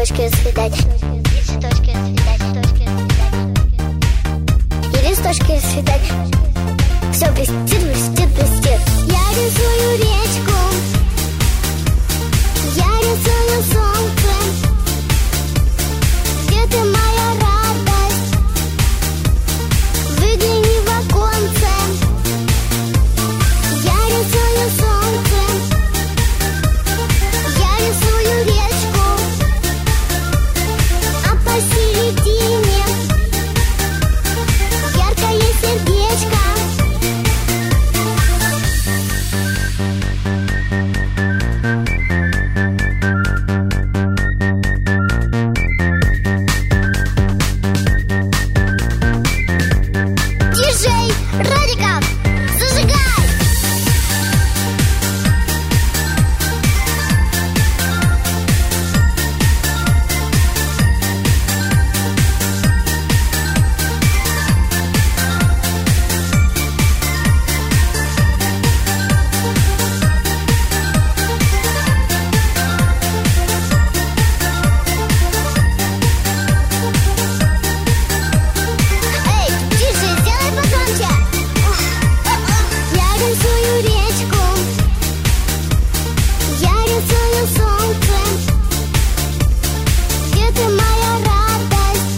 цветочки расцветать, и цветочки расцветать, и листочки расцветать. Все блестит, блестит, блестит. Я рисую речку, я рисую солнце. Где ты, моя радость? Выгляни в оконце. Я рисую солнце, я рисую речку, а посередине яркое сердечко. Диджей Радиков, зажигай! Эй, диджей, сделай погромче! Я рисую речку, я рисую солнце. Где ты, моя радость?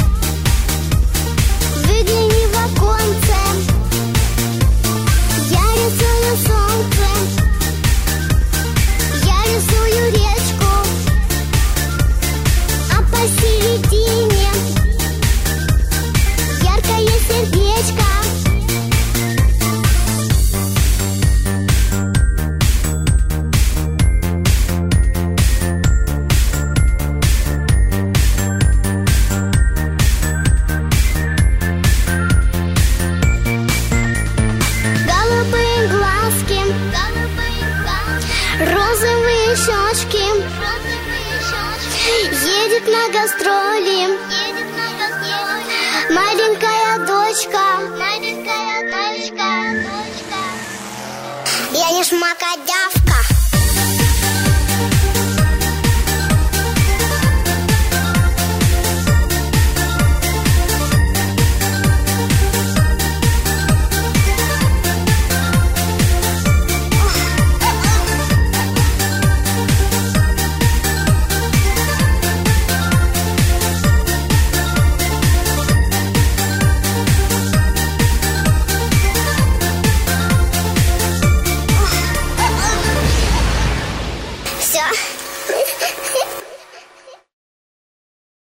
Выгляни в оконце. Я рисую солнце, я рисую речку, а посередине яркое сердечко. Голубые глазки, розовые щечки. Едет на гастроли маленькая дочка. Я не шмакодявка.